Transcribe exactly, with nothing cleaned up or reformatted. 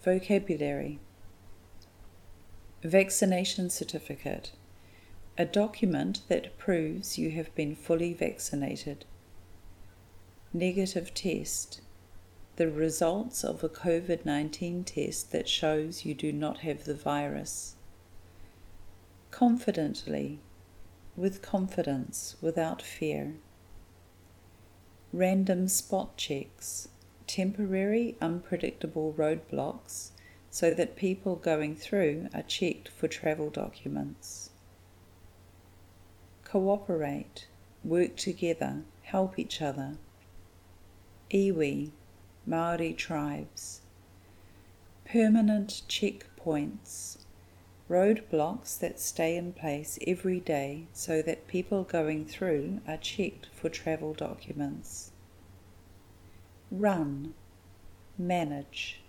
Vocabulary. Vaccination certificate. A document that proves you have been fully vaccinated. Negative test. The results of a COVID nineteen test that shows you do not have the virus. Confidently. With confidence, without fear. Random spot checks. Temporary, unpredictable roadblocks so that people going through are checked for travel documents. Cooperate, work together, help each other. Iwi, Māori tribes. Permanent checkpoints, roadblocks that stay in place every day so that people going through are checked for travel documents. Run, manage.